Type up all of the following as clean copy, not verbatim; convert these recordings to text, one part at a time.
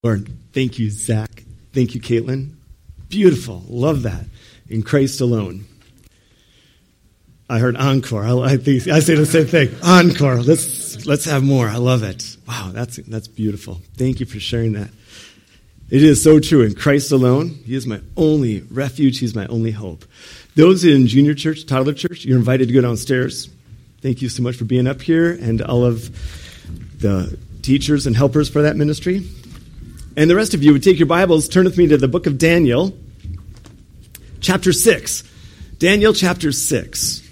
Lord, thank you, Zach. Thank you, Caitlin. Beautiful. Love that. In Christ alone. I heard encore. I say the same thing. Encore. Let's have more. I love it. Wow, that's beautiful. Thank you for sharing that. It is so true. In Christ alone, He is my only refuge. He's my only hope. Those in junior church, toddler church, you're invited to go downstairs. Thank you so much for being up here and all of the teachers and helpers for that ministry. And the rest of you would take your Bibles, turn with me to the book of Daniel, chapter 6. Daniel chapter 6.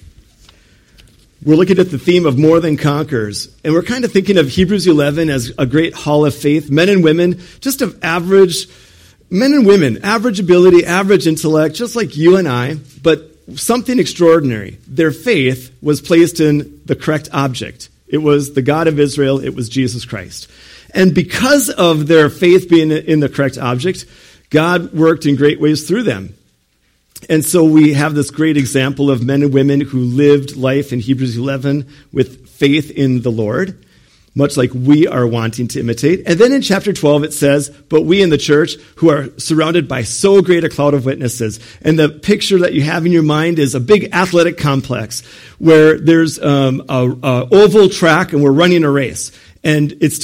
We're looking at the theme of more than conquerors. And we're kind of thinking of Hebrews 11 as a great hall of faith. Men and women, just of average, men and women, average ability, average intellect, just like you and I, but something extraordinary. Their faith was placed in the correct object. It was the God of Israel. It was Jesus Christ. And because of their faith being in the correct object, God worked in great ways through them. And so we have this great example of men and women who lived life in Hebrews 11 with faith in the Lord, much like we are wanting to imitate. And then in chapter 12 it says, but we in the church who are surrounded by so great a cloud of witnesses. And the picture that you have in your mind is a big athletic complex where there's a oval track and we're running a race. And it's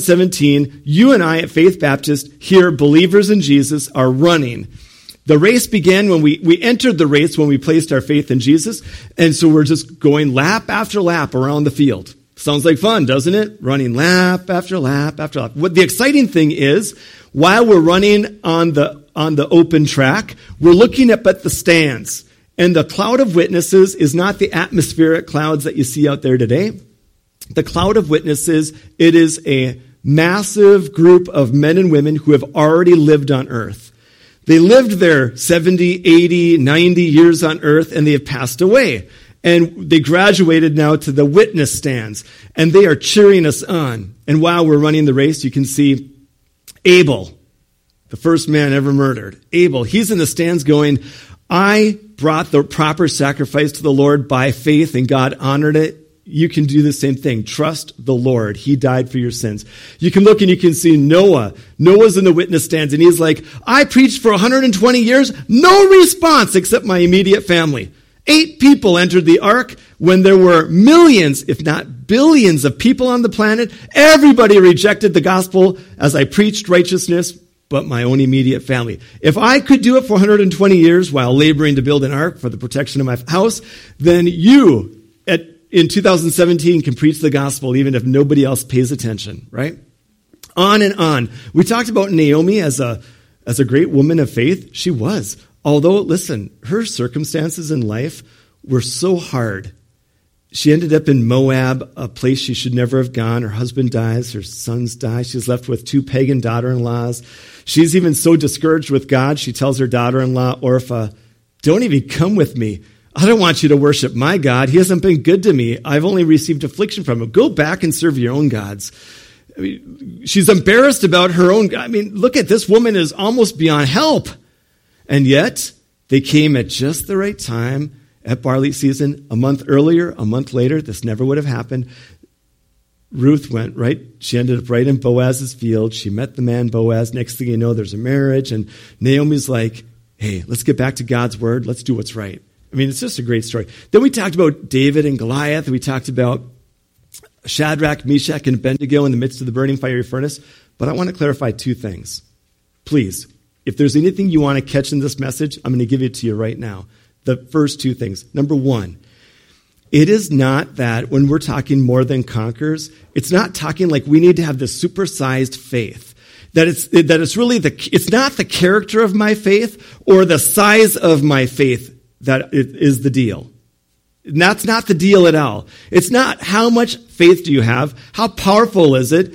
2017. You and I at Faith Baptist, here, believers in Jesus, are running. The race began when we entered the race when we placed our faith in Jesus. And so we're just going lap after lap around the field. Sounds like fun, doesn't it? Running lap after lap after lap. What the exciting thing is, while we're running on the open track, we're looking up at the stands. And the cloud of witnesses is not the atmospheric clouds that you see out there today. The cloud of witnesses, it is a massive group of men and women who have already lived on earth. They lived their 70, 80, 90 years on earth, and they have passed away. And they graduated now to the witness stands, and they are cheering us on. And while we're running the race, you can see Abel, the first man ever murdered. Abel, he's in the stands going, I brought the proper sacrifice to the Lord by faith, and God honored it. You can do the same thing. Trust the Lord. He died for your sins. You can look and you can see Noah. Noah's in the witness stands, and he's like, I preached for 120 years, no response except my immediate family. 8 people entered the ark when there were millions, if not billions, of people on the planet. Everybody rejected the gospel as I preached righteousness, but my own immediate family. If I could do it for 120 years while laboring to build an ark for the protection of my house, then you, in 2017, can preach the gospel even if nobody else pays attention, right? On and on. We talked about Naomi as a great woman of faith. She was. Although, listen, her circumstances in life were so hard. She ended up in Moab, a place she should never have gone. Her husband dies. Her sons die. She's left with 2 pagan daughter-in-laws. She's even so discouraged with God, she tells her daughter-in-law, Orpah, don't even come with me. I don't want you to worship my God. He hasn't been good to me. I've only received affliction from him. Go back and serve your own gods. I mean, she's embarrassed about her own. I mean, look at this woman is almost beyond help. And yet, they came at just the right time at barley season. A month earlier, a month later, this never would have happened. Ruth went right. She ended up right in Boaz's field. She met the man Boaz. Next thing you know, there's a marriage. And Naomi's like, hey, let's get back to God's word. Let's do what's right. I mean, it's just a great story. Then we talked about David and Goliath. We talked about Shadrach, Meshach, and Abednego in the midst of the burning fiery furnace. But I want to clarify 2 things. Please, if there's anything you want to catch in this message, I'm going to give it to you right now. The first 2 things. Number 1, it is not that when we're talking more than conquerors, it's not talking like we need to have this supersized faith. That it's really it's not the character of my faith or the size of my faith that is the deal. And that's not the deal at all. It's not how much faith do you have, how powerful is it.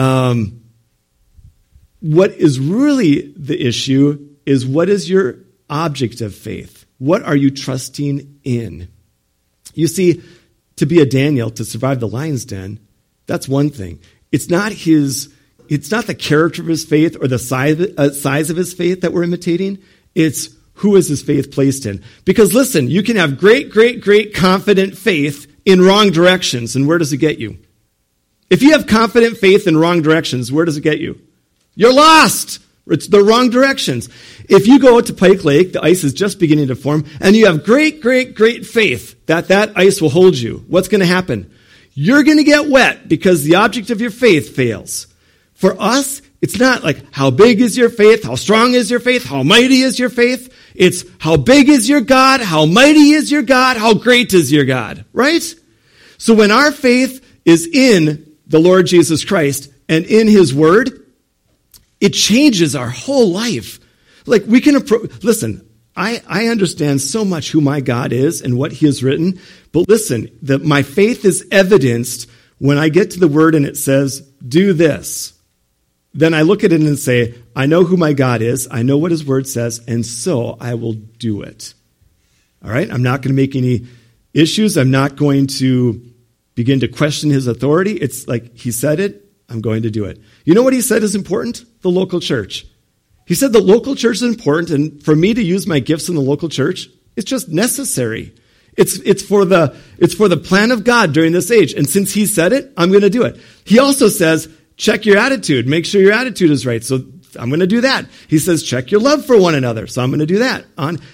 What is really the issue is what is your object of faith? What are you trusting in? You see, to be a Daniel, to survive the lion's den, that's one thing. It's not the character of his faith or the size of his faith that we're imitating. It's who is his faith placed in? Because listen, you can have great, great, great confident faith in wrong directions, and where does it get you? If you have confident faith in wrong directions, where does it get you? You're lost. It's the wrong directions. If you go out to Pike Lake, the ice is just beginning to form, and you have great faith that ice will hold you, what's going to happen? You're going to get wet because the object of your faith fails. For us, it's not like how big is your faith, how strong is your faith, how mighty is your faith. It's how big is your God, how mighty is your God, how great is your God, right? So when our faith is in the Lord Jesus Christ and in his word, it changes our whole life. Like we can listen, I understand so much who my God is and what he has written, but listen, my faith is evidenced when I get to the word and it says, do this. Then I look at it and say, I know who my God is, I know what his word says, and so I will do it. All right? I'm not going to make any issues. I'm not going to begin to question his authority. It's like he said it, I'm going to do it. You know what he said is important? The local church. He said the local church is important, and for me to use my gifts in the local church, it's just necessary. It's for the plan of God during this age. And since he said it, I'm going to do it. He also says, check your attitude. Make sure your attitude is right. So I'm going to do that. He says, check your love for one another. So I'm going to do that.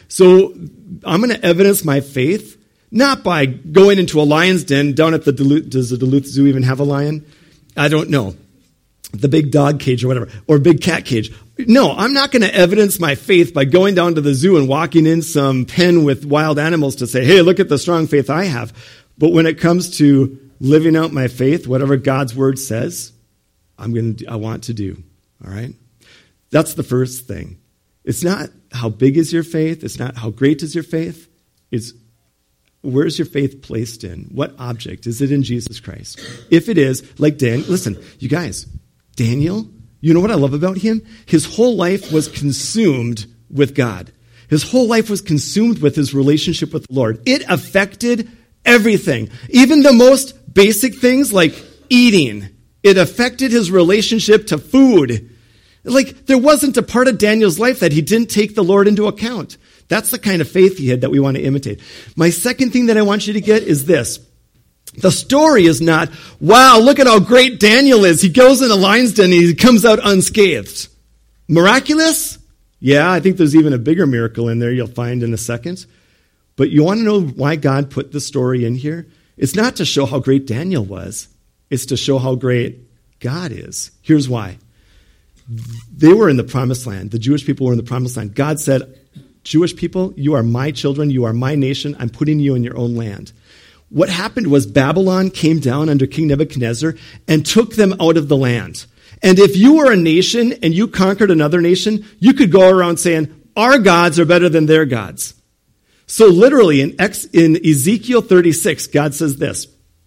So I'm going to evidence my faith, not by going into a lion's den down at does the Duluth Zoo even have a lion? I don't know. The big dog cage or whatever, or big cat cage. No, I'm not going to evidence my faith by going down to the zoo and walking in some pen with wild animals to say, hey, look at the strong faith I have. But when it comes to living out my faith, whatever God's word says, I want to do. All right? That's the first thing. It's not how big is your faith. It's not how great is your faith. It's where's your faith placed in? What object? Is it in Jesus Christ? If it is, like Daniel, listen, you guys, Daniel, you know what I love about him? His whole life was consumed with God. His whole life was consumed with his relationship with the Lord. It affected everything. Even the most basic things like eating. It affected his relationship to food. Like, there wasn't a part of Daniel's life that he didn't take the Lord into account. That's the kind of faith he had that we want to imitate. My second thing that I want you to get is this. The story is not, wow, look at how great Daniel is. He goes in a lion's den and he comes out unscathed. Miraculous? Yeah, I think there's even a bigger miracle in there you'll find in a second. But you want to know why God put the story in here? It's not to show how great Daniel was. It's to show how great God is. Here's why. They were in the promised land. The Jewish people were in the promised land. God said, Jewish people, you are my children. You are my nation. I'm putting you in your own land. What happened was Babylon came down under King Nebuchadnezzar and took them out of the land. And if you were a nation and you conquered another nation, you could go around saying, our gods are better than their gods. So literally in Ezekiel 36, God says this,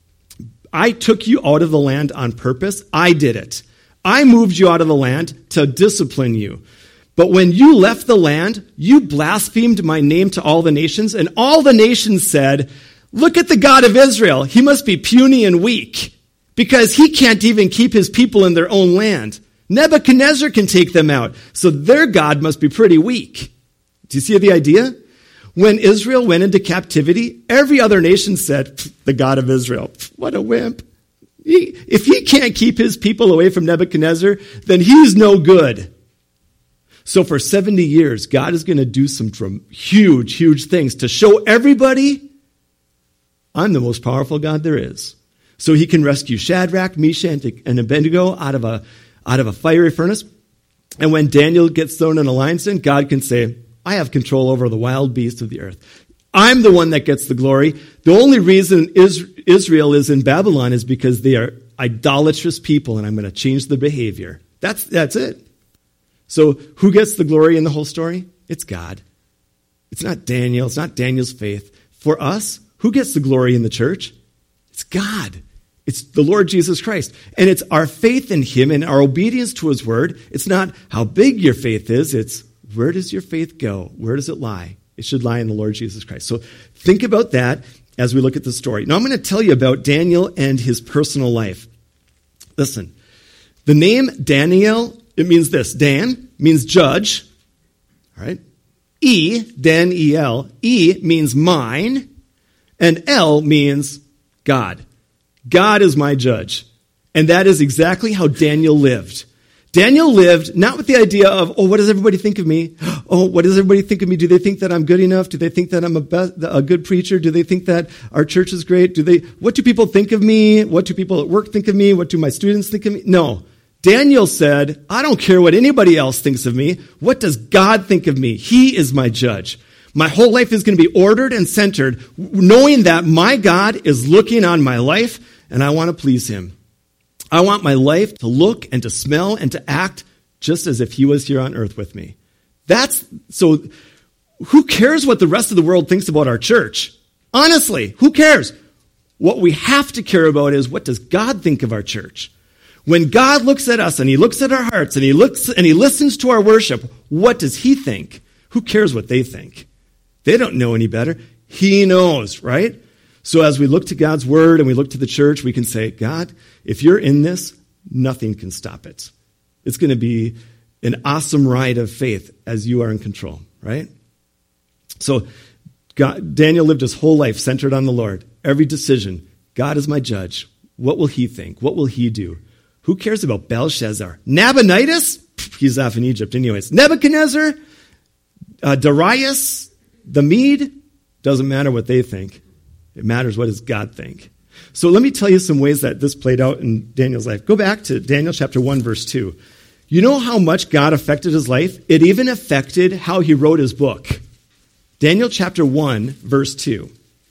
I took you out of the land on purpose. I did it. I moved you out of the land to discipline you. But when you left the land, you blasphemed my name to all the nations, and all the nations said, look at the God of Israel. He must be puny and weak because he can't even keep his people in their own land. Nebuchadnezzar can take them out, so their God must be pretty weak. Do you see the idea? When Israel went into captivity, every other nation said, the God of Israel, what a wimp. If he can't keep his people away from Nebuchadnezzar, then he's no good. So for 70 years, God is going to do some huge, huge things to show everybody, I'm the most powerful God there is. So he can rescue Shadrach, Meshach, and Abednego out of a fiery furnace. And when Daniel gets thrown in a lion's den, God can say, I have control over the wild beasts of the earth. I'm the one that gets the glory. The only reason Israel is in Babylon is because they are idolatrous people, and I'm going to change the behavior. That's it. So who gets the glory in the whole story? It's God. It's not Daniel. It's not Daniel's faith. For us, who gets the glory in the church? It's God. It's the Lord Jesus Christ. And it's our faith in him and our obedience to his word. It's not how big your faith is. It's where does your faith go? Where does it lie? It should lie in the Lord Jesus Christ. So think about that as we look at the story. Now I'm going to tell you about Daniel and his personal life. Listen, the name Daniel, it means this. Dan means judge. All right. Dan-E-L. E means mine. And L means God. God is my judge. And that is exactly how Daniel lived. Daniel lived not with the idea of, oh, what does everybody think of me? Oh, what does everybody think of me? Do they think that I'm good enough? Do they think that I'm a good preacher? Do they think that our church is great? What do people think of me? What do people at work think of me? What do my students think of me? No. Daniel said, I don't care what anybody else thinks of me. What does God think of me? He is my judge. My whole life is going to be ordered and centered, knowing that my God is looking on my life, and I want to please him. I want my life to look and to smell and to act just as if he was here on earth with me. So who cares what the rest of the world thinks about our church? Honestly, who cares? What we have to care about is, what does God think of our church? When God looks at us and he looks at our hearts and he listens to our worship, what does he think? Who cares what they think? They don't know any better. He knows, right? So as we look to God's word and we look to the church, we can say, God, if you're in this, nothing can stop it. It's going to be an awesome ride of faith as you are in control, right? So Daniel lived his whole life centered on the Lord. Every decision, God is my judge. What will he think? What will he do? Who cares about Belshazzar? Nabonidus? He's off in Egypt anyways. Nebuchadnezzar? Darius? The Mede? Doesn't matter what they think. It matters what does God think. So let me tell you some ways that this played out in Daniel's life. Go back to Daniel chapter 1, verse 2. You know how much God affected his life? It even affected how he wrote his book. Daniel chapter 1, verse 2.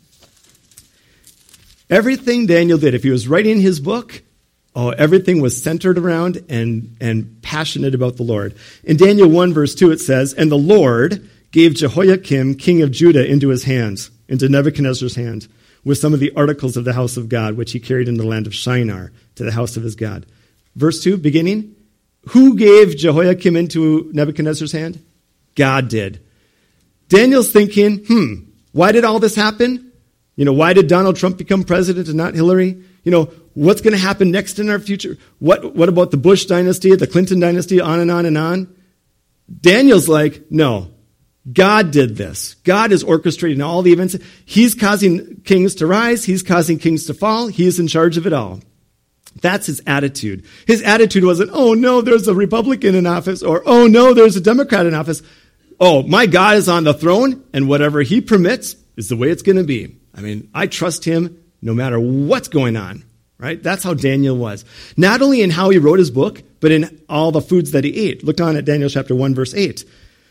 Everything Daniel did, if he was writing his book, everything was centered around and passionate about the Lord. In Daniel 1, verse 2, it says, and the Lord gave Jehoiakim, king of Judah, into his hands, into Nebuchadnezzar's hand, with some of the articles of the house of God, which he carried in the land of Shinar to the house of his God. Verse 2, beginning, who gave Jehoiakim into Nebuchadnezzar's hand? God did. Daniel's thinking, why did all this happen? Why did Donald Trump become president and not Hillary? What's going to happen next in our future? What about the Bush dynasty, the Clinton dynasty, on and on and on? Daniel's like, no, God did this. God is orchestrating all the events. He's causing kings to rise. He's causing kings to fall. He's in charge of it all. That's his attitude. His attitude wasn't, oh no, there's a Republican in office, or oh no, there's a Democrat in office. Oh, my God is on the throne, and whatever he permits is the way it's going to be. I trust him no matter what's going on, right? That's how Daniel was. Not only in how he wrote his book, but in all the foods that he ate. Look on at Daniel chapter 1, verse 8.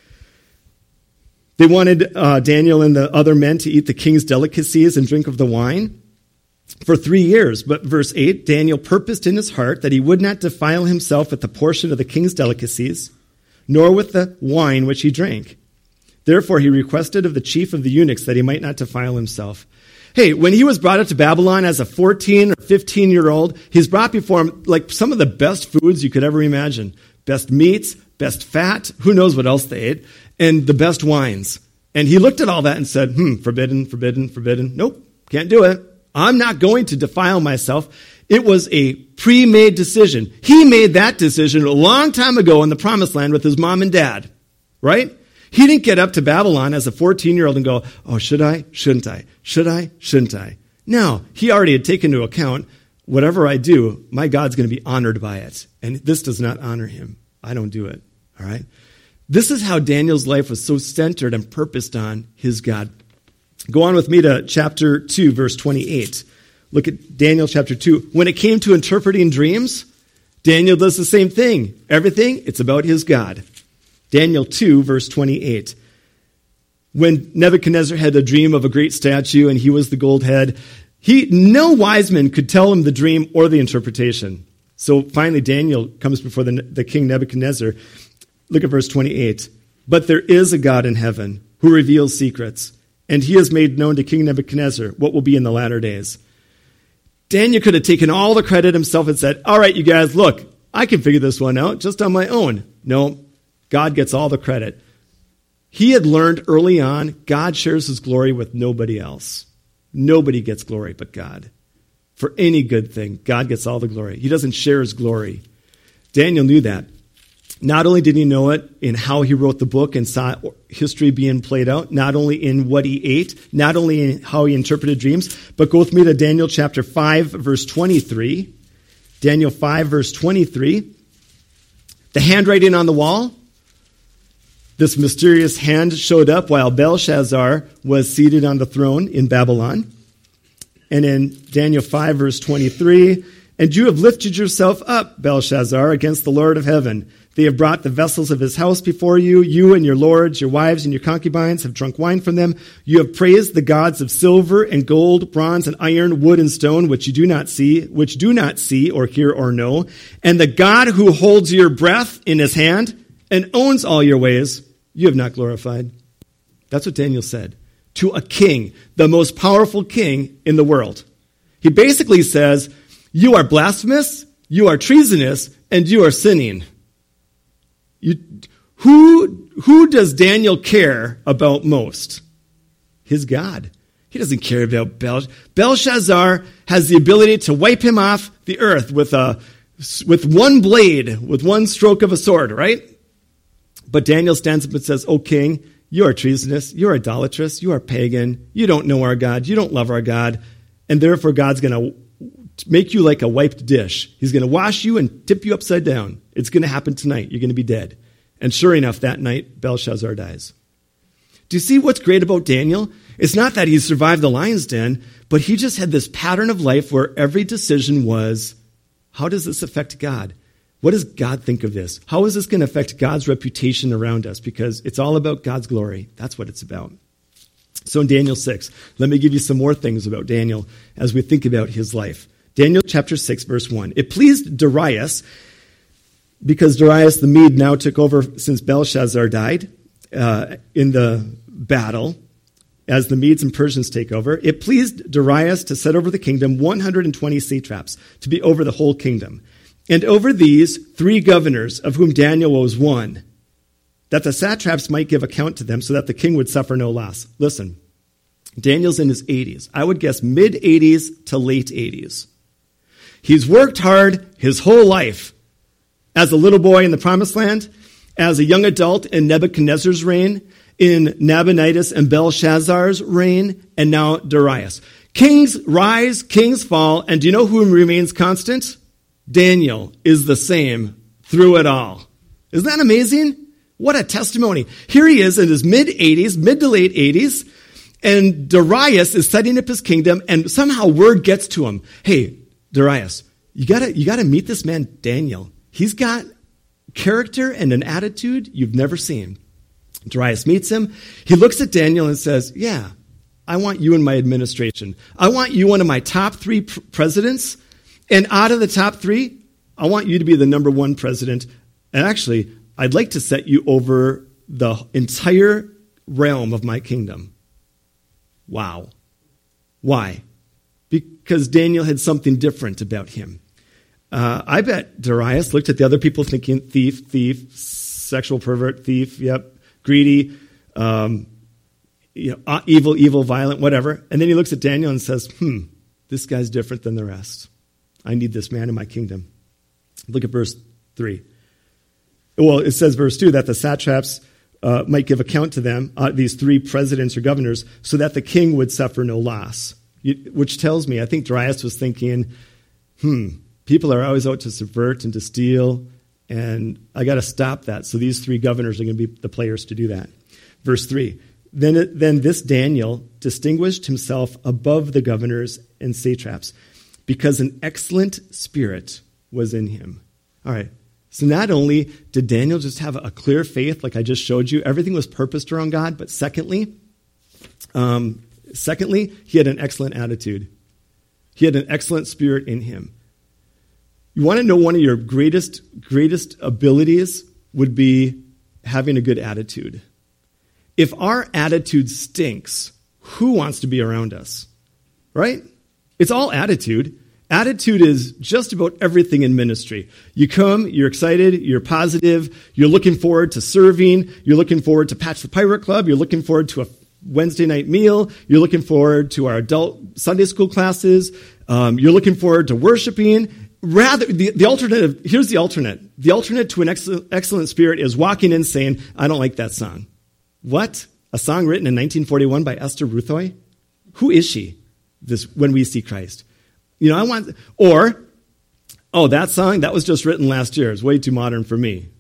They wanted Daniel and the other men to eat the king's delicacies and drink of the wine for 3 years. But verse 8, Daniel purposed in his heart that he would not defile himself with the portion of the king's delicacies, nor with the wine which he drank. Therefore he requested of the chief of the eunuchs that he might not defile himself. Hey, when he was brought up to Babylon as a 14 or 15-year-old, he's brought before him like some of the best foods you could ever imagine. Best meats, best fat, who knows what else they ate, and the best wines. And he looked at all that and said, forbidden, forbidden, forbidden. Nope, can't do it. I'm not going to defile myself. It was a pre-made decision. He made that decision a long time ago in the promised land with his mom and dad, right? He didn't get up to Babylon as a 14-year-old and go, oh, should I? Shouldn't I? Should I? Shouldn't I? No, he already had taken into account, whatever I do, my God's going to be honored by it. And this does not honor him. I don't do it, all right? This is how Daniel's life was so centered and purposed on his God. Go on with me to chapter 2, verse 28. Look at Daniel chapter 2. When it came to interpreting dreams, Daniel does the same thing. Everything, it's about his God. Daniel 2, verse 28. When Nebuchadnezzar had a dream of a great statue and he was the gold head, no wise man could tell him the dream or the interpretation. So finally Daniel comes before the king Nebuchadnezzar. Look at verse 28. But there is a God in heaven who reveals secrets, and he has made known to King Nebuchadnezzar what will be in the latter days. Daniel could have taken all the credit himself and said, all right, you guys, look, I can figure this one out just on my own. No, God gets all the credit. He had learned early on, God shares his glory with nobody else. Nobody gets glory but God. For any good thing, God gets all the glory. He doesn't share his glory. Daniel knew that. Not only did he know it in how he wrote the book and saw history being played out, not only in what he ate, not only in how he interpreted dreams, but go with me to Daniel chapter 5, verse 23. Daniel 5, verse 23. The handwriting on the wall, this mysterious hand showed up while Belshazzar was seated on the throne in Babylon. And in Daniel 5, verse 23, and you have lifted yourself up, Belshazzar, against the Lord of heaven. They have brought the vessels of his house before you. You and your lords, your wives, and your concubines have drunk wine from them. You have praised the gods of silver and gold, bronze and iron, wood and stone, which do not see or hear or know. And the God who holds your breath in his hand and owns all your ways, you have not glorified. That's what Daniel said to a king, the most powerful king in the world. He basically says, you are blasphemous, you are treasonous, and you are sinning. Who does Daniel care about most? His God. He doesn't care about Belshazzar has the ability to wipe him off the earth with one blade, with one stroke of a sword, right? But Daniel stands up and says, O king, you are treasonous, you are idolatrous, you are pagan, you don't know our God, you don't love our God, and therefore God's going to make you like a wiped dish. He's going to wash you and tip you upside down. It's going to happen tonight. You're going to be dead. And sure enough, that night, Belshazzar dies. Do you see what's great about Daniel? It's not that he survived the lion's den, but he just had this pattern of life where every decision was, how does this affect God? What does God think of this? How is this going to affect God's reputation around us? Because it's all about God's glory. That's what it's about. So in Daniel 6, let me give you some more things about Daniel as we think about his life. Daniel chapter 6, verse 1. It pleased Darius, because Darius the Mede now took over since Belshazzar died in the battle, as the Medes and Persians take over. It pleased Darius to set over the kingdom 120 satraps to be over the whole kingdom. And over these 3 governors, of whom Daniel was one, that the satraps might give account to them so that the king would suffer no loss. Listen, Daniel's in his 80s. I would guess mid-80s to late 80s. He's worked hard his whole life. As a little boy in the Promised Land, as a young adult in Nebuchadnezzar's reign, in Nabonidus and Belshazzar's reign, and now Darius. Kings rise, kings fall, and do you know who remains constant? Daniel is the same through it all. Isn't that amazing? What a testimony. Here he is in his mid-80s, mid to late 80s, and Darius is setting up his kingdom, and somehow word gets to him. Hey, Darius, you gotta meet this man, Daniel. He's got character and an attitude you've never seen. Darius meets him. He looks at Daniel and says, yeah, I want you in my administration. I want you one of my top 3 presidents. And out of the top 3, I want you to be the number 1 president. And actually, I'd like to set you over the entire realm of my kingdom. Wow. Why? Because Daniel had something different about him. I bet Darius looked at the other people thinking, thief, sexual pervert, thief, yep, greedy, evil, violent, whatever. And then he looks at Daniel and says, this guy's different than the rest. I need this man in my kingdom. Look at verse 3. Well, it says, verse 2, that the satraps might give account to them, these 3 presidents or governors, so that the king would suffer no loss. Which tells me, I think Darius was thinking, people are always out to subvert and to steal, and I got to stop that. So these 3 governors are going to be the players to do that. Verse 3, then this Daniel distinguished himself above the governors and satraps, because an excellent spirit was in him. All right. So not only did Daniel just have a clear faith, like I just showed you, everything was purposed around God, but secondly, he had an excellent attitude. He had an excellent spirit in him. You want to know one of your greatest abilities would be having a good attitude. If our attitude stinks, who wants to be around us? Right? It's all attitude. Attitude is just about everything in ministry. You come, you're excited, you're positive, you're looking forward to serving, you're looking forward to Patch the Pirate Club, you're looking forward to a Wednesday night meal, you're looking forward to our adult Sunday school classes, you're looking forward to worshiping. Rather, the alternative, here's the alternate. The alternate to an excellent spirit is walking in saying, I don't like that song. What? A song written in 1941 by Esther Ruthoy? Who is she? When we see Christ. That song, that was just written last year. It's way too modern for me.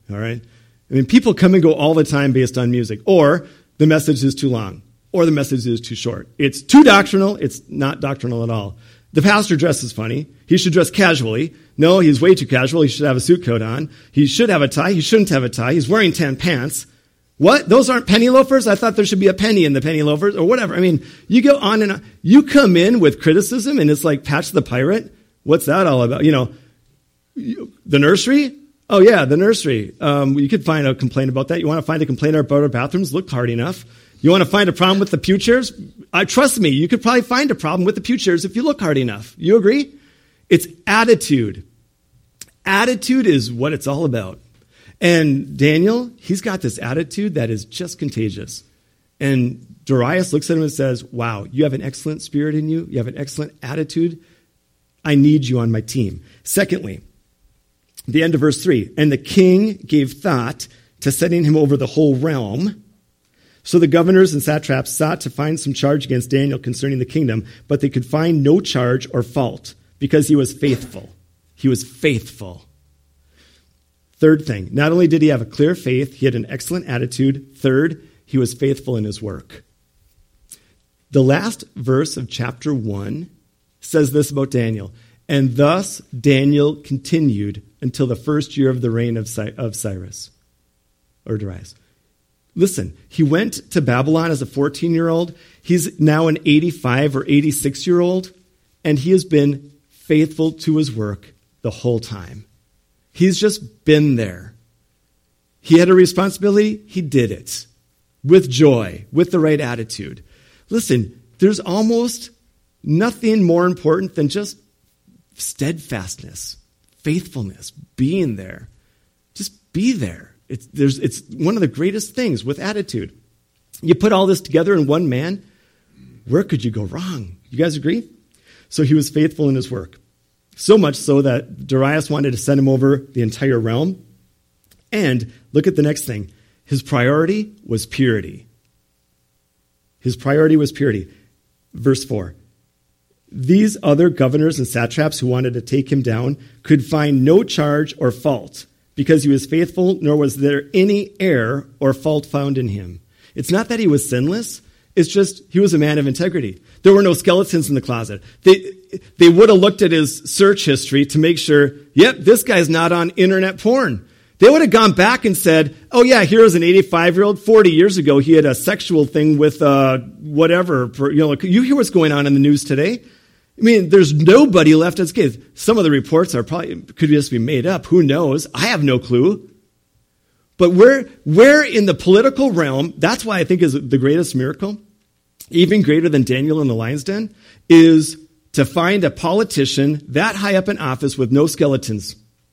All right? I mean, people come and go all the time based on music, or the message is too long, or the message is too short. It's too doctrinal. It's not doctrinal at all. The pastor dresses funny. He should dress casually. No, he's way too casual. He should have a suit coat on. He should have a tie. He shouldn't have a tie. He's wearing tan pants. What? Those aren't penny loafers? I thought there should be a penny in the penny loafers or whatever. I mean, you go on and on. You come in with criticism and it's like Patch the Pirate. What's that all about? You know, the nursery? Oh, yeah, the nursery. You could find a complaint about that. You want to find a complaint about our bathrooms? Look hard enough. You want to find a problem with the pew chairs? Trust me, you could probably find a problem with the pew chairs if you look hard enough. You agree? It's attitude. Attitude is what it's all about. And Daniel, he's got this attitude that is just contagious. And Darius looks at him and says, wow, you have an excellent spirit in you. You have an excellent attitude. I need you on my team. Secondly, the end of verse 3, and the king gave thought to setting him over the whole realm. So the governors and satraps sought to find some charge against Daniel concerning the kingdom, but they could find no charge or fault because he was faithful. He was faithful. Third thing, not only did he have a clear faith, he had an excellent attitude. Third, he was faithful in his work. The last verse of chapter 1 says this about Daniel. And thus Daniel continued until the first year of the reign of Cyrus, or Darius. Listen, he went to Babylon as a 14-year-old. He's now an 85 or 86-year-old, and he has been faithful to his work the whole time. He's just been there. He had a responsibility. He did it with joy, with the right attitude. Listen, there's almost nothing more important than just steadfastness, faithfulness, being there. Just be there. It's one of the greatest things with attitude. You put all this together in one man, where could you go wrong? You guys agree? So he was faithful in his work. So much so that Darius wanted to send him over the entire realm. And look at the next thing. His priority was purity. His priority was purity. Verse 4. These other governors and satraps who wanted to take him down could find no charge or fault because he was faithful, nor was there any error or fault found in him. It's not that he was sinless. It's just he was a man of integrity. There were no skeletons in the closet. They would have looked at his search history to make sure, yep, this guy's not on internet porn. They would have gone back and said, oh yeah, here's an 85-year-old. 40 years ago, he had a sexual thing with whatever. You hear what's going on in the news today? I mean, there's nobody left as kids. Some of the reports could just be made up. Who knows? I have no clue. But where in the political realm, that's why I think is the greatest miracle, even greater than Daniel in the lion's den, is to find a politician that high up in office with no skeletons.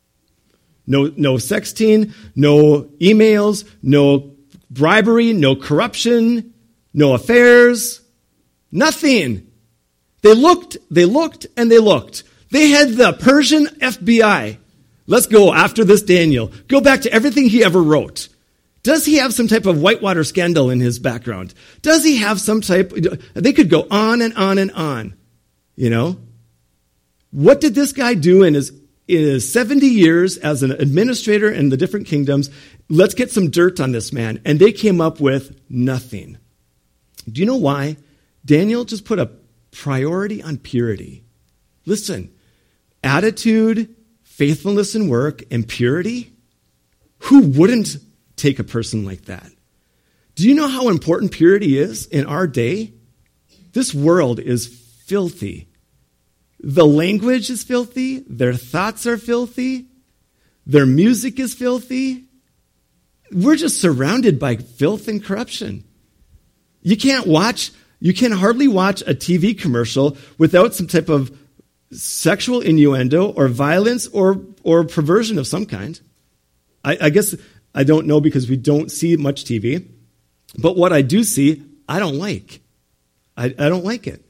No sexting, no emails, no bribery, no corruption, no affairs, nothing. They looked, and they looked. They had the Persian FBI. Let's go after this Daniel. Go back to everything he ever wrote. Does he have some type of whitewater scandal in his background? Does he have some type? They could go on and on and on. You know? What did this guy do in his 70 years as an administrator in the different kingdoms? Let's get some dirt on this man. And they came up with nothing. Do you know why? Daniel just put a priority on purity. Listen, attitude, faithfulness in work, and purity, who wouldn't take a person like that? Do you know how important purity is in our day? This world is filthy. The language is filthy. Their thoughts are filthy. Their music is filthy. We're just surrounded by filth and corruption. You can hardly watch a TV commercial without some type of sexual innuendo or violence or perversion of some kind. I guess I don't know because we don't see much TV. But what I do see, I don't like. I don't like it.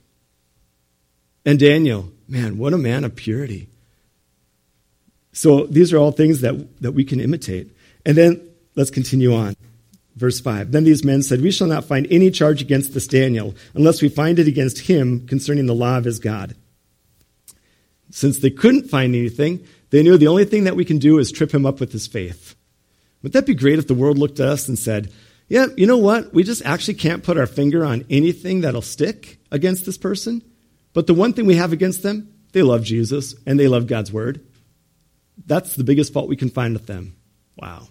And Daniel, man, what a man of purity. So these are all things that we can imitate. And then let's continue on. Verse 5, then these men said, we shall not find any charge against this Daniel unless we find it against him concerning the law of his God. Since they couldn't find anything, they knew the only thing that we can do is trip him up with his faith. Wouldn't that be great if the world looked at us and said, yeah, you know what? We just actually can't put our finger on anything that'll stick against this person. But the one thing we have against them, they love Jesus and they love God's word. That's the biggest fault we can find with them. Wow.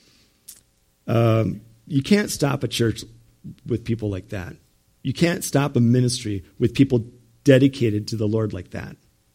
You can't stop a church with people like that. You can't stop a ministry with people dedicated to the Lord like that.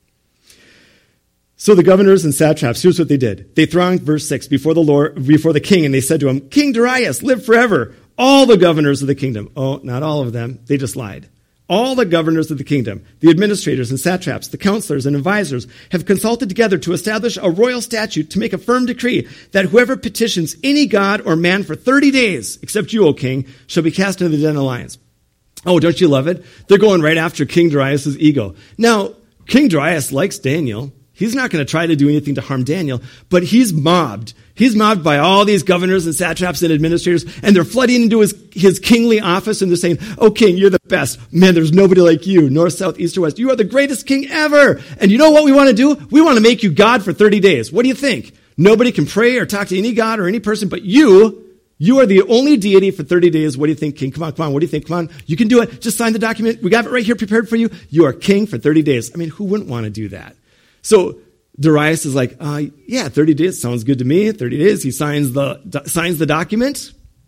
So the governors and satraps, here's what they did. They thronged, verse 6, before the king, and they said to him, King Darius, live forever. All the governors of the kingdom. Oh, not all of them. They just lied. All the governors of the kingdom, the administrators and satraps, the counselors and advisors have consulted together to establish a royal statute to make a firm decree that whoever petitions any god or man for 30 days, except you, O king, shall be cast into the den of lions. Oh, don't you love it? They're going right after King Darius' ego. Now, King Darius likes Daniel. He's not going to try to do anything to harm Daniel, but he's mobbed. He's mobbed by all these governors and satraps and administrators, and they're flooding into his kingly office, and they're saying, oh, king, you're the best. Man, there's nobody like you, north, south, east, or west. You are the greatest king ever. And you know what we want to do? We want to make you God for 30 days. What do you think? Nobody can pray or talk to any god or any person, but you are the only deity for 30 days. What do you think, king? Come on. What do you think? Come on. You can do it. Just sign the document. We got it right here prepared for you. You are king for 30 days. I mean, who wouldn't want to do that? So Darius is like, yeah, 30 days sounds good to me. 30 days. He signs the document.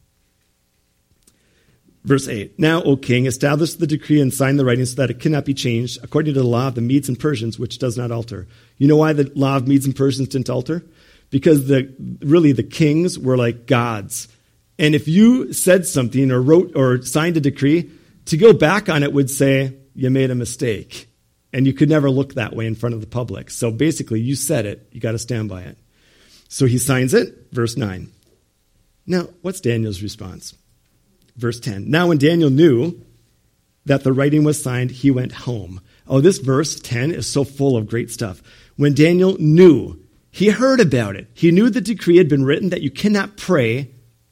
Verse 8. Now, O king, establish the decree and sign the writing so that it cannot be changed according to the law of the Medes and Persians, which does not alter. You know why the law of Medes and Persians didn't alter? Because the kings were like gods. And if you said something or wrote or signed a decree, to go back on it would say, you made a mistake. And you could never look that way in front of the public. So basically, you said it. You got to stand by it. So he signs it. Verse 9. Now, what's Daniel's response? Verse 10. Now, when Daniel knew that the writing was signed, he went home. Oh, this verse 10 is so full of great stuff. When Daniel knew, he heard about it. He knew the decree had been written that you cannot pray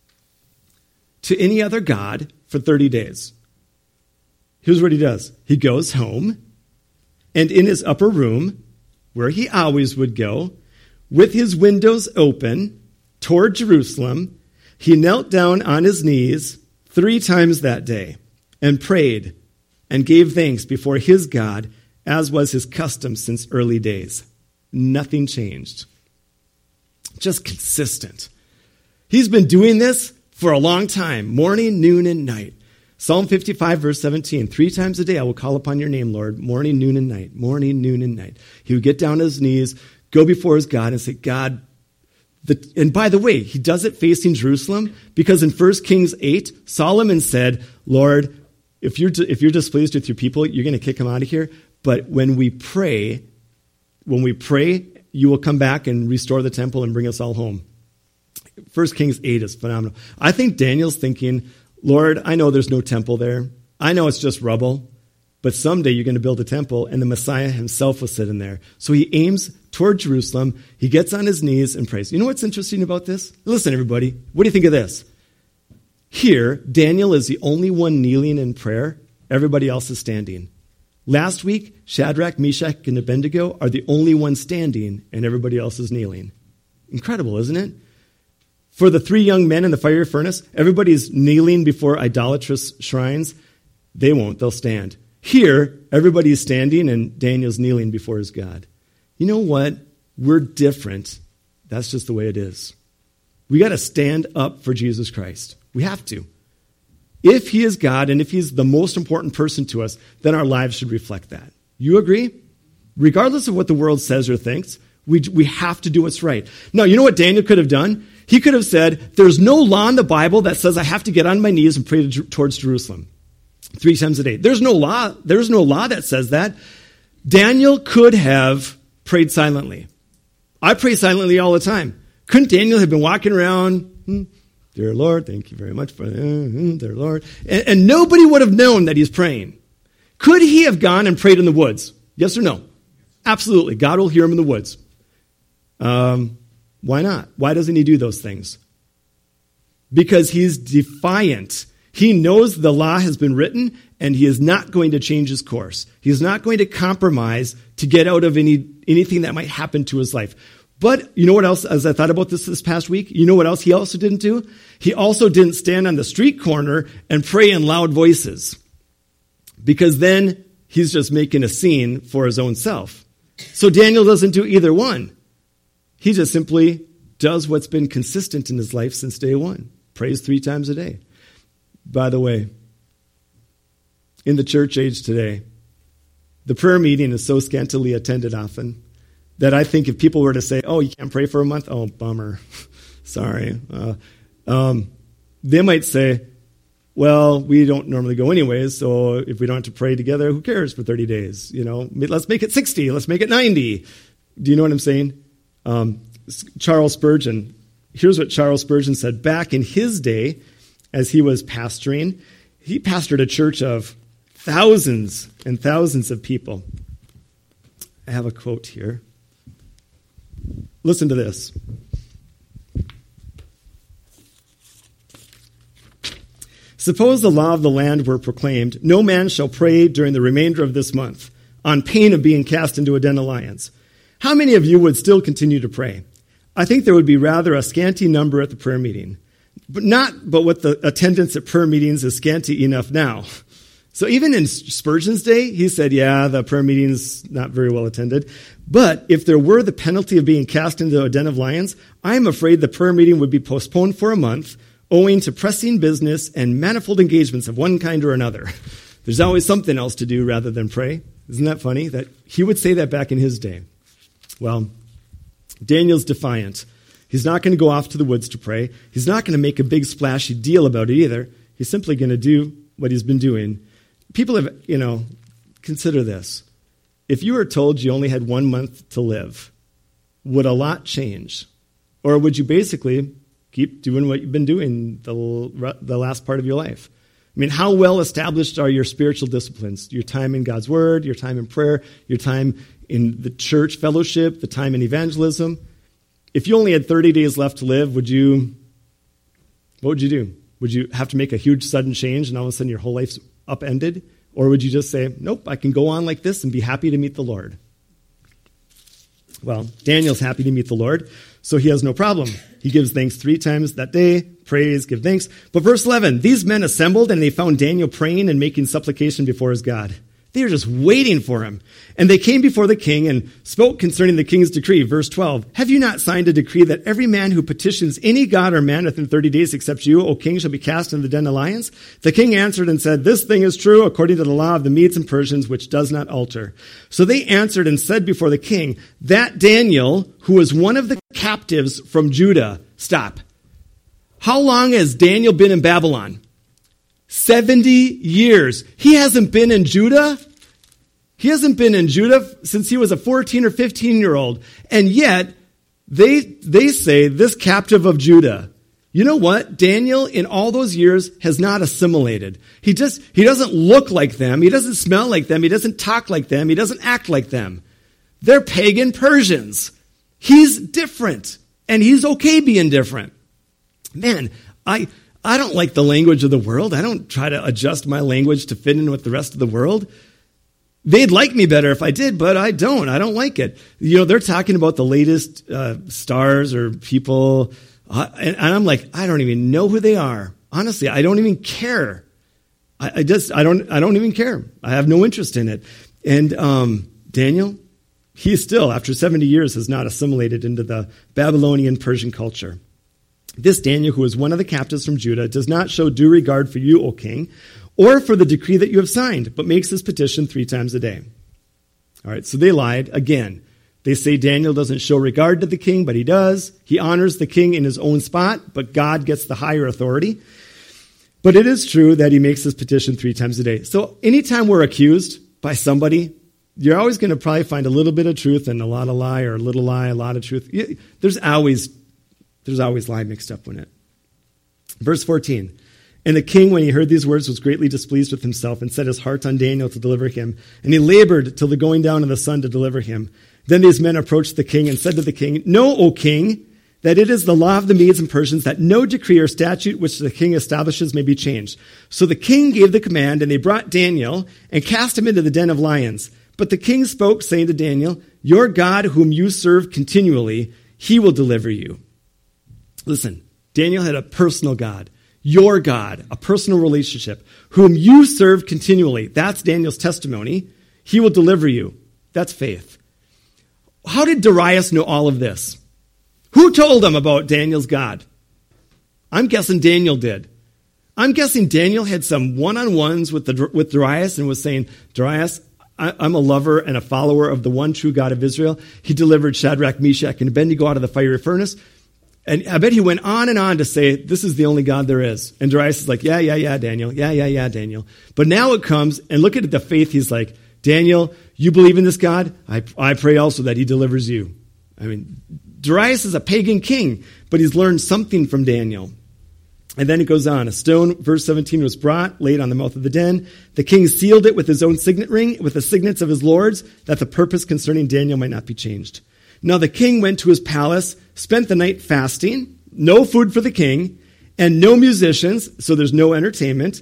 to any other god for 30 days. Here's what he does. He goes home. And in his upper room, where he always would go, with his windows open toward Jerusalem, he knelt down on his knees 3 times that day and prayed and gave thanks before his God, as was his custom since early days. Nothing changed. Just consistent. He's been doing this for a long time, morning, noon, and night. Psalm 55, verse 17, 3 times a day I will call upon your name, Lord, morning, noon, and night, morning, noon, and night. He would get down on his knees, go before his God, and say, God, and by the way, he does it facing Jerusalem, because in 1 Kings 8, Solomon said, Lord, if you're displeased with your people, you're going to kick them out of here, but when we pray, you will come back and restore the temple and bring us all home. 1 Kings 8 is phenomenal. I think Daniel's thinking, Lord, I know there's no temple there. I know it's just rubble, but someday you're going to build a temple, and the Messiah himself will sit in there. So he aims toward Jerusalem. He gets on his knees and prays. You know what's interesting about this? Listen, everybody. What do you think of this? Here, Daniel is the only one kneeling in prayer. Everybody else is standing. Last week, Shadrach, Meshach, and Abednego are the only ones standing, and everybody else is kneeling. Incredible, isn't it? For the 3 young men in the fiery furnace, everybody's kneeling before idolatrous shrines. They won't. They'll stand. Here, everybody's standing, and Daniel's kneeling before his God. You know what? We're different. That's just the way it is. We got to stand up for Jesus Christ. We have to. If he is God and if he's the most important person to us, then our lives should reflect that. You agree? Regardless of what the world says or thinks, we have to do what's right. Now, you know what Daniel could have done? He could have said, there's no law in the Bible that says I have to get on my knees and pray towards Jerusalem 3 times a day. There's no law that says that. Daniel could have prayed silently. I pray silently all the time. Couldn't Daniel have been walking around, dear Lord, thank you very much for dear Lord, and nobody would have known that he's praying. Could he have gone and prayed in the woods? Yes or no? Absolutely. God will hear him in the woods. Why not? Why doesn't he do those things? Because he's defiant. He knows the law has been written, and he is not going to change his course. He is not going to compromise to get out of anything that might happen to his life. But you know what else, as I thought about this past week, you know what else he also didn't do? He also didn't stand on the street corner and pray in loud voices, because then he's just making a scene for his own self. So Daniel doesn't do either one. He just simply does what's been consistent in his life since day one. Prays 3 times a day. By the way, in the church age today, the prayer meeting is so scantily attended often that I think if people were to say, oh, you can't pray for a month? Oh, bummer. Sorry. They might say, well, we don't normally go anyways, so if we don't have to pray together, who cares for 30 days? Let's make it 60. Let's make it 90. Do you know what I'm saying? Charles Spurgeon, here's what Charles Spurgeon said. Back in his day, as he was pastoring, he pastored a church of thousands and thousands of people. I have a quote here. Listen to this. Suppose the law of the land were proclaimed, no man shall pray during the remainder of this month, on pain of being cast into a den of lions. How many of you would still continue to pray? I think there would be rather a scanty number at the prayer meeting. But with the attendance at prayer meetings is scanty enough now. So even in Spurgeon's day, he said, yeah, the prayer meeting's not very well attended. But if there were the penalty of being cast into a den of lions, I am afraid the prayer meeting would be postponed for a month, owing to pressing business and manifold engagements of one kind or another. There's always something else to do rather than pray. Isn't that funny that he would say that back in his day? Well, Daniel's defiant. He's not going to go off to the woods to pray. He's not going to make a big splashy deal about it either. He's simply going to do what he's been doing. People have, consider this. If you were told you only had 1 month to live, would a lot change? Or would you basically keep doing what you've been doing the last part of your life? I mean, how well established are your spiritual disciplines? Your time in God's Word, your time in prayer, your time in the church fellowship, the time in evangelism. If you only had 30 days left to live, what would you do? Would you have to make a huge sudden change and all of a sudden your whole life's upended? Or would you just say, nope, I can go on like this and be happy to meet the Lord? Well, Daniel's happy to meet the Lord, so he has no problem. He gives thanks 3 times that day, praise, give thanks. But verse 11, these men assembled and they found Daniel praying and making supplication before his God. They were just waiting for him. And they came before the king and spoke concerning the king's decree. Verse 12, have you not signed a decree that every man who petitions any god or man within 30 days except you, O king, shall be cast into the den of lions? The king answered and said, this thing is true according to the law of the Medes and Persians, which does not alter. So they answered and said before the king, that Daniel, who was one of the captives from Judah, stop. How long has Daniel been in Babylon? 70 years. He hasn't been in Judah? He hasn't been in Judah since he was a 14 or 15-year-old. And yet, they say, this captive of Judah. You know what? Daniel, in all those years, has not assimilated. He doesn't look like them. He doesn't smell like them. He doesn't talk like them. He doesn't act like them. They're pagan Persians. He's different. And he's okay being different. Man, I don't like the language of the world. I don't try to adjust my language to fit in with the rest of the world. They'd like me better if I did, but I don't. I don't like it. They're talking about the latest stars or people, and I'm like, I don't even know who they are. Honestly, I don't even care. I don't even care. I have no interest in it. And Daniel, he still, after 70 years, has not assimilated into the Babylonian Persian culture. This Daniel, who is one of the captives from Judah, does not show due regard for you, O king, or for the decree that you have signed, but makes his petition 3 times a day. All right, so they lied again. They say Daniel doesn't show regard to the king, but he does. He honors the king in his own spot, but God gets the higher authority. But it is true that he makes his petition 3 times a day. So anytime we're accused by somebody, you're always going to probably find a little bit of truth and a lot of lie, or a little lie, a lot of truth. There's always lie mixed up in it. Verse 14. And the king, when he heard these words, was greatly displeased with himself and set his heart on Daniel to deliver him. And he labored till the going down of the sun to deliver him. Then these men approached the king and said to the king, know, O king, that it is the law of the Medes and Persians that no decree or statute which the king establishes may be changed. So the king gave the command, and they brought Daniel and cast him into the den of lions. But the king spoke, saying to Daniel, your God, whom you serve continually, he will deliver you. Listen, Daniel had a personal God, your God, a personal relationship, whom you serve continually. That's Daniel's testimony. He will deliver you. That's faith. How did Darius know all of this? Who told him about Daniel's God? I'm guessing Daniel did. I'm guessing Daniel had some one-on-ones with Darius and was saying, Darius, I'm a lover and a follower of the one true God of Israel. He delivered Shadrach, Meshach, and Abednego out of the fiery furnace. And I bet he went on and on to say, this is the only God there is. And Darius is like, yeah, Daniel. Yeah, Daniel. But now it comes, and look at the faith. He's like, Daniel, you believe in this God? I pray also that he delivers you. I mean, Darius is a pagan king, but he's learned something from Daniel. And then it goes on. A stone, verse 17, was brought, laid on the mouth of the den. The king sealed it with his own signet ring, with the signets of his lords, that the purpose concerning Daniel might not be changed. Now the king went to his palace, spent the night fasting, no food for the king, and no musicians, so there's no entertainment,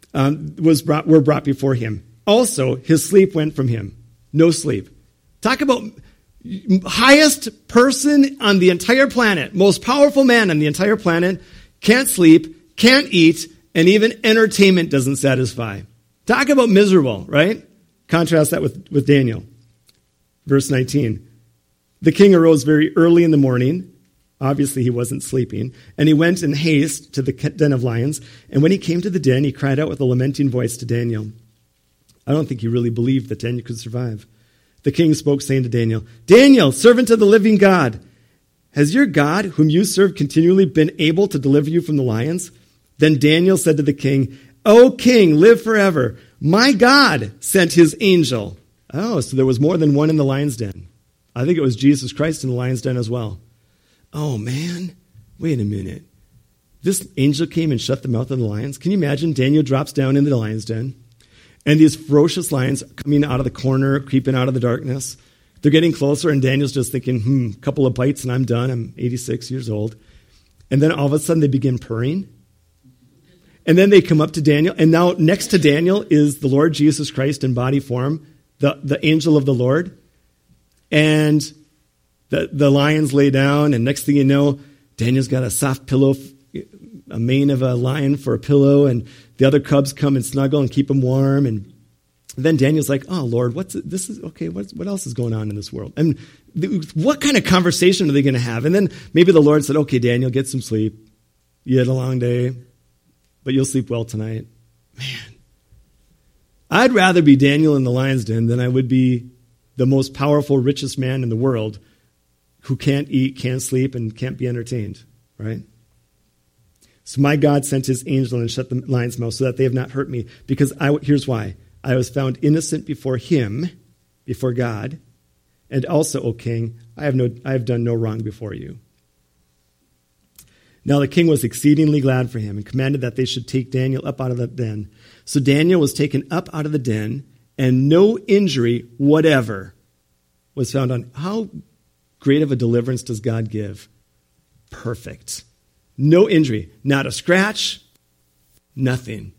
were brought before him. Also, his sleep went from him. No sleep. Talk about highest person on the entire planet, most powerful man on the entire planet, can't sleep, can't eat, and even entertainment doesn't satisfy. Talk about miserable, right? Contrast that with Daniel. Verse 19. The king arose very early in the morning. Obviously, he wasn't sleeping. And he went in haste to the den of lions. And when he came to the den, he cried out with a lamenting voice to Daniel. I don't think he really believed that Daniel could survive. The king spoke, saying to Daniel, Daniel, servant of the living God, has your God, whom you serve continually, been able to deliver you from the lions? Then Daniel said to the king, O king, live forever. My God sent his angel. Oh, so there was more than one in the lion's den. I think it was Jesus Christ in the lion's den as well. Oh, man, wait a minute. This angel came and shut the mouth of the lions. Can you imagine? Daniel drops down into the lion's den, and these ferocious lions coming out of the corner, creeping out of the darkness. They're getting closer, and Daniel's just thinking, a couple of bites and I'm done. I'm 86 years old. And then all of a sudden they begin purring. And then they come up to Daniel, and now next to Daniel is the Lord Jesus Christ in body form, the angel of the Lord. And the lions lay down, and next thing you know, Daniel's got a soft pillow, a mane of a lion for a pillow, and the other cubs come and snuggle and keep him warm. And then Daniel's like, "Oh Lord, what else is going on in this world? And what kind of conversation are they going to have?" And then maybe the Lord said, "Okay, Daniel, get some sleep. You had a long day, but you'll sleep well tonight." Man, I'd rather be Daniel in the lion's den than I would be the most powerful, richest man in the world who can't eat, can't sleep, and can't be entertained, right? So my God sent his angel and shut the lion's mouth so that they have not hurt me, because here's why. I was found innocent before him, before God, and also, O king, I have done no wrong before you. Now the king was exceedingly glad for him and commanded that they should take Daniel up out of the den. So Daniel was taken up out of the den, and no injury whatever was found on. How great of a deliverance does God give? Perfect. No injury. Not a scratch. Nothing.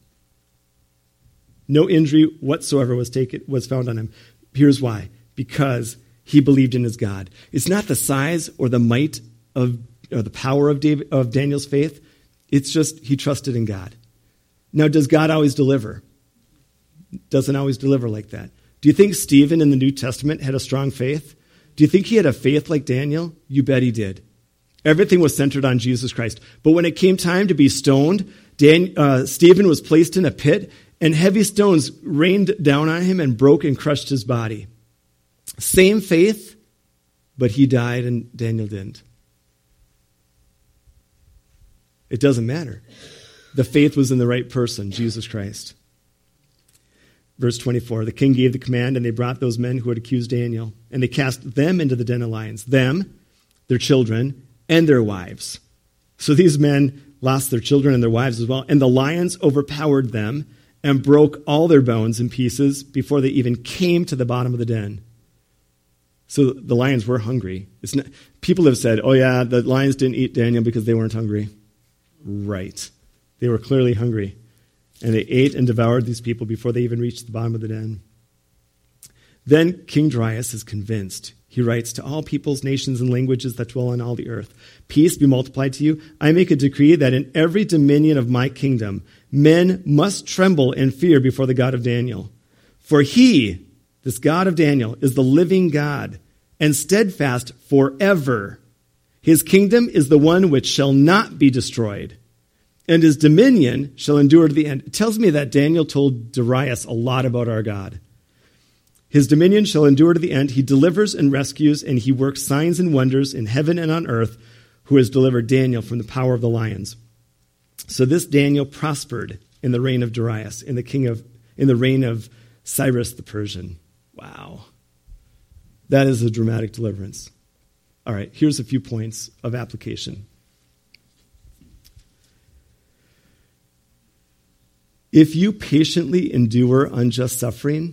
No injury whatsoever was found on him. Here's why. Because he believed in his God. It's not the size or the might or the power of Daniel's faith. It's just he trusted in God. Now, does God always deliver? Doesn't always deliver like that. Do you think Stephen in the New Testament had a strong faith? Do you think he had a faith like Daniel? You bet he did. Everything was centered on Jesus Christ. But when it came time to be stoned, Stephen was placed in a pit, and heavy stones rained down on him and broke and crushed his body. Same faith, but he died and Daniel didn't. It doesn't matter. The faith was in the right person, Jesus Christ. Verse 24, the king gave the command, and they brought those men who had accused Daniel, and they cast them into the den of lions, them, their children, and their wives. So these men lost their children and their wives as well, and the lions overpowered them and broke all their bones in pieces before they even came to the bottom of the den. So the lions were hungry. People have said, oh yeah, the lions didn't eat Daniel because they weren't hungry. Right. They were clearly hungry. And they ate and devoured these people before they even reached the bottom of the den. Then King Darius is convinced. He writes, to all peoples, nations, and languages that dwell on all the earth, peace be multiplied to you. I make a decree that in every dominion of my kingdom, men must tremble and fear before the God of Daniel. For he, this God of Daniel, is the living God and steadfast forever. His kingdom is the one which shall not be destroyed, and his dominion shall endure to the end. It tells me that Daniel told Darius a lot about our God. His dominion shall endure to the end. He delivers and rescues, and he works signs and wonders in heaven and on earth, who has delivered Daniel from the power of the lions. So this Daniel prospered in the reign of Darius, in the reign of Cyrus the Persian. Wow. That is a dramatic deliverance. All right, here's a few points of application. If you patiently endure unjust suffering,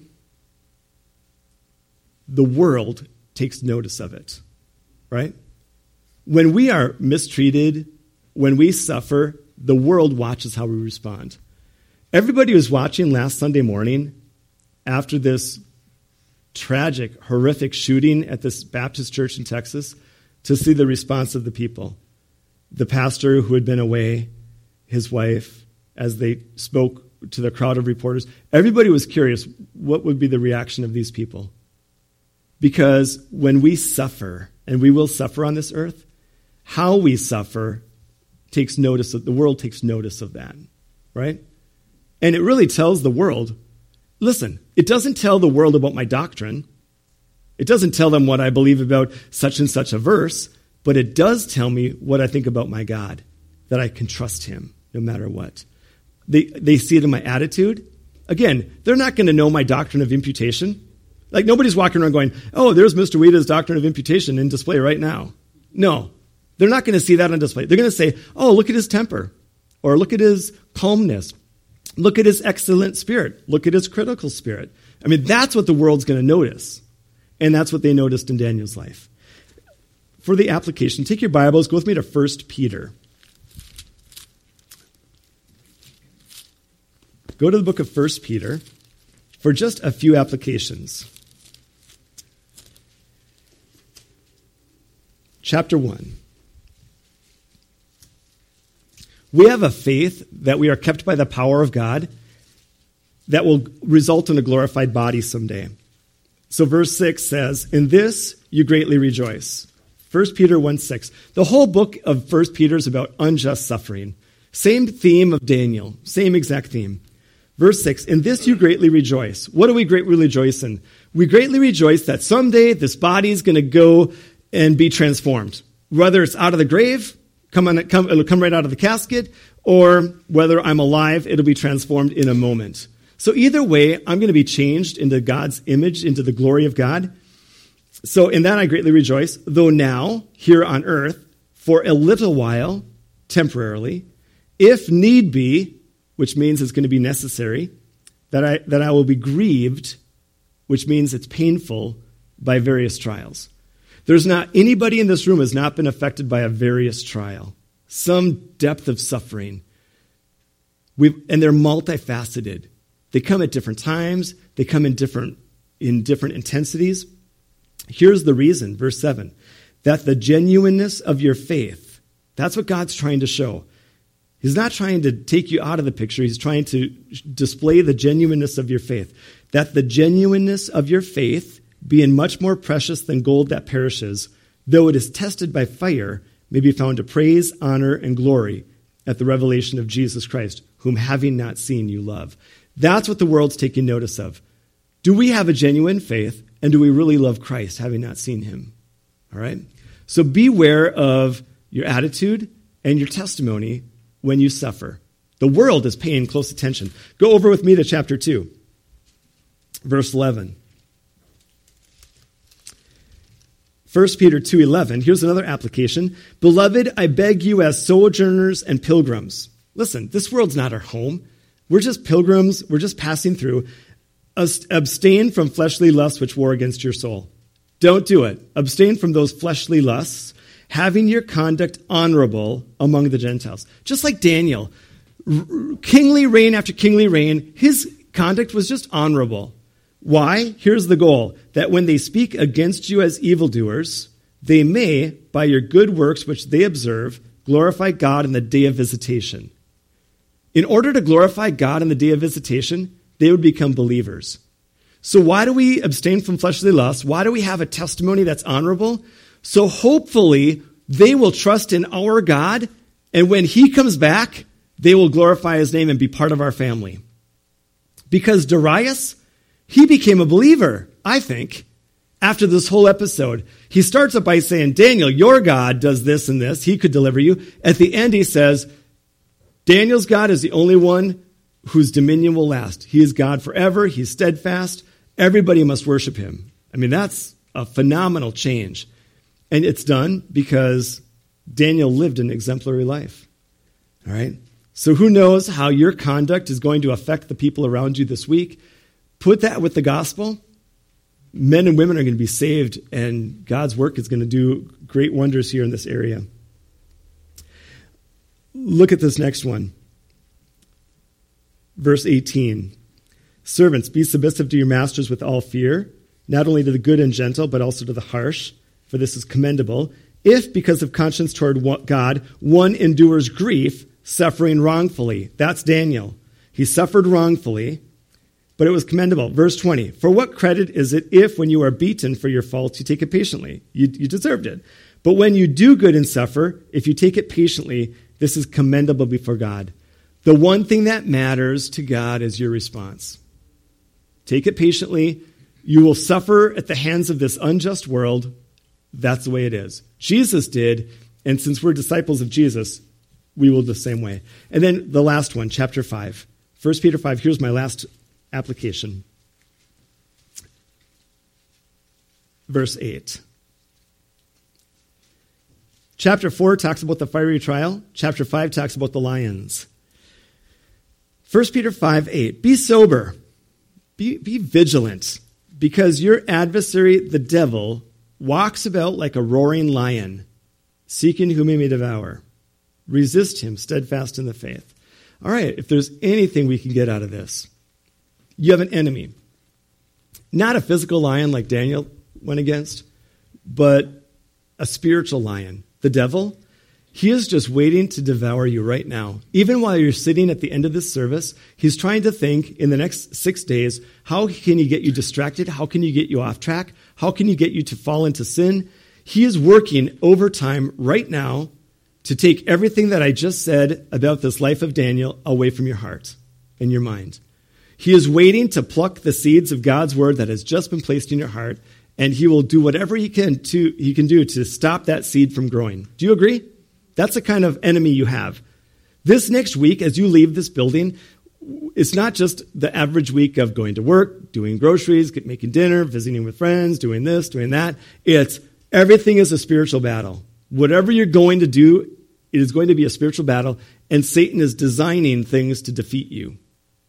the world takes notice of it, right? When we are mistreated, when we suffer, the world watches how we respond. Everybody was watching last Sunday morning after this tragic, horrific shooting at this Baptist church in Texas to see the response of the people. The pastor who had been away, his wife, as they spoke to the crowd of reporters, everybody was curious what would be the reaction of these people. Because when we suffer, and we will suffer on this earth, how we suffer takes notice of, the world takes notice of that, right? And it really tells the world, listen, it doesn't tell the world about my doctrine. It doesn't tell them what I believe about such and such a verse, but it does tell me what I think about my God, that I can trust him no matter what. They see it in my attitude. Again, they're not going to know my doctrine of imputation. Like, nobody's walking around going, oh, there's Mr. Weeda's doctrine of imputation in display right now. No, they're not going to see that on display. They're going to say, oh, look at his temper, or look at his calmness. Look at his excellent spirit. Look at his critical spirit. I mean, that's what the world's going to notice. And that's what they noticed in Daniel's life. For the application, take your Bibles, go with me to 1 Peter. Go to the book of 1 Peter for just a few applications. Chapter 1. We have a faith that we are kept by the power of God that will result in a glorified body someday. So verse 6 says, in this you greatly rejoice. 1 Peter 1:6. The whole book of 1 Peter is about unjust suffering. Same theme of Daniel. Same exact theme. Verse 6, in this you greatly rejoice. What do we greatly rejoice in? We greatly rejoice that someday this body is going to go and be transformed. Whether it's out of the grave, it'll come right out of the casket, or whether I'm alive, it'll be transformed in a moment. So either way, I'm going to be changed into God's image, into the glory of God. So in that I greatly rejoice, though now, here on earth, for a little while, temporarily, if need be, which means it's going to be necessary, that I will be grieved, which means it's painful, by various trials. There's not anybody in this room has not been affected by a various trial, some depth of suffering. And they're multifaceted. They come at different times. They come in different intensities. Here's the reason, verse 7, that the genuineness of your faith, that's what God's trying to show. He's not trying to take you out of the picture. He's trying to display the genuineness of your faith. That the genuineness of your faith, being much more precious than gold that perishes, though it is tested by fire, may be found to praise, honor, and glory at the revelation of Jesus Christ, whom having not seen you love. That's what the world's taking notice of. Do we have a genuine faith, and do we really love Christ, having not seen him? All right? So beware of your attitude and your testimony when you suffer. The world is paying close attention. Go over with me to chapter 2, verse 11. 1 Peter 2:11, here's another application. Beloved, I beg you as sojourners and pilgrims. Listen, this world's not our home. We're just pilgrims. We're just passing through. Abstain from fleshly lusts which war against your soul. Don't do it. Abstain from those fleshly lusts, having your conduct honorable among the Gentiles. Just like Daniel, kingly reign after kingly reign, his conduct was just honorable. Why? Here's the goal, that when they speak against you as evildoers, they may, by your good works which they observe, glorify God in the day of visitation. In order to glorify God in the day of visitation, they would become believers. So why do we abstain from fleshly lusts? Why do we have a testimony that's honorable? So hopefully they will trust in our God, and when he comes back, they will glorify his name and be part of our family. Because Darius, he became a believer, I think, after this whole episode. He starts up by saying, Daniel, your God does this and this. He could deliver you. At the end, he says, Daniel's God is the only one whose dominion will last. He is God forever. He's steadfast. Everybody must worship him. I mean, that's a phenomenal change. And it's done because Daniel lived an exemplary life. All right? So who knows how your conduct is going to affect the people around you this week? Put that with the gospel. Men and women are going to be saved, and God's work is going to do great wonders here in this area. Look at this next one. Verse 18. Servants, be submissive to your masters with all fear, not only to the good and gentle, but also to the harsh, for this is commendable. If, because of conscience toward God, one endures grief, suffering wrongfully. That's Daniel. He suffered wrongfully, but it was commendable. Verse 20, for what credit is it if, when you are beaten for your faults, you take it patiently? You deserved it. But when you do good and suffer, if you take it patiently, this is commendable before God. The one thing that matters to God is your response. Take it patiently. You will suffer at the hands of this unjust world. That's the way it is. Jesus did, and since we're disciples of Jesus, we will the same way. And then the last one, chapter 5. 1 Peter 5, here's my last application. Verse 8. Chapter 4 talks about the fiery trial. Chapter 5 talks about the lions. 1 Peter 5, 8. Be sober. Be vigilant, because your adversary, the devil, walks about like a roaring lion, seeking whom he may devour. Resist him, steadfast in the faith. All right, if there's anything we can get out of this, you have an enemy. Not a physical lion like Daniel went against, but a spiritual lion. The devil, he is just waiting to devour you right now. Even while you're sitting at the end of this service, he's trying to think in the next 6 days, how can he get you distracted? How can you get you off track? How can you get you to fall into sin? He is working overtime right now to take everything that I just said about this life of Daniel away from your heart and your mind. He is waiting to pluck the seeds of God's word that has just been placed in your heart, and he will do whatever he can do to stop that seed from growing. Do you agree? That's the kind of enemy you have. This next week, as you leave this building, it's not just the average week of going to work, doing groceries, making dinner, visiting with friends, doing this, doing that. It's everything is a spiritual battle. Whatever you're going to do, it is going to be a spiritual battle, and Satan is designing things to defeat you.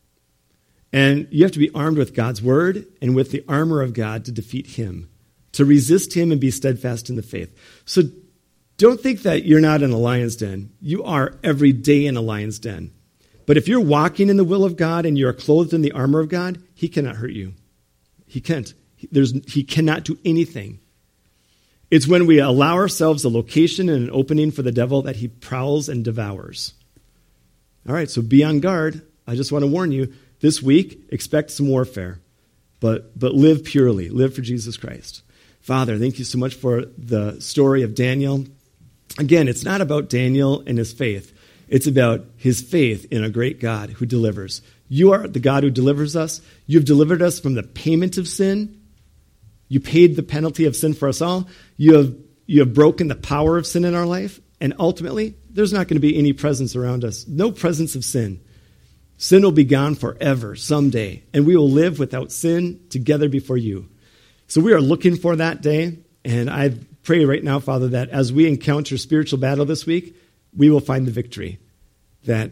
And you have to be armed with God's word and with the armor of God to defeat him, to resist him and be steadfast in the faith. So don't think that you're not in a lion's den. You are every day in a lion's den. But if you're walking in the will of God and you're clothed in the armor of God, he cannot hurt you. He can't. He cannot do anything. It's when we allow ourselves a location and an opening for the devil that he prowls and devours. All right, so be on guard. I just want to warn you, this week, expect some warfare, but live purely. Live for Jesus Christ. Father, thank you so much for the story of Daniel. Again, it's not about Daniel and his faith. It's about his faith in a great God who delivers. You are the God who delivers us. You've delivered us from the payment of sin. You paid the penalty of sin for us all. You have broken the power of sin in our life. And ultimately, there's not going to be any presence around us. No presence of sin. Sin will be gone forever someday. And we will live without sin together before you. So we are looking for that day. And I pray right now, Father, that as we encounter spiritual battle this week, we will find the victory. That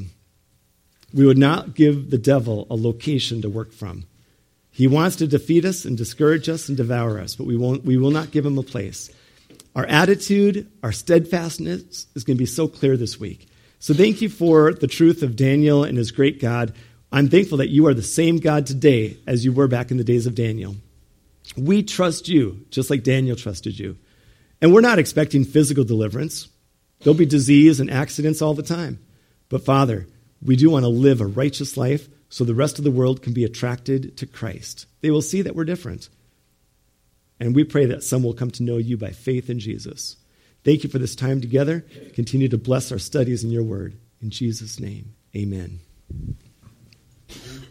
we would not give the devil a location to work from. He wants to defeat us and discourage us and devour us, but we will not give him a place. Our attitude, our steadfastness is going to be so clear this week. So thank you for the truth of Daniel and his great God. I'm thankful that you are the same God today as you were back in the days of Daniel. We trust you, just like Daniel trusted you. And we're not expecting physical deliverance. There'll be disease and accidents all the time. But Father, we do want to live a righteous life so the rest of the world can be attracted to Christ. They will see that we're different. And we pray that some will come to know you by faith in Jesus. Thank you for this time together. Continue to bless our studies in your word. In Jesus' name, amen.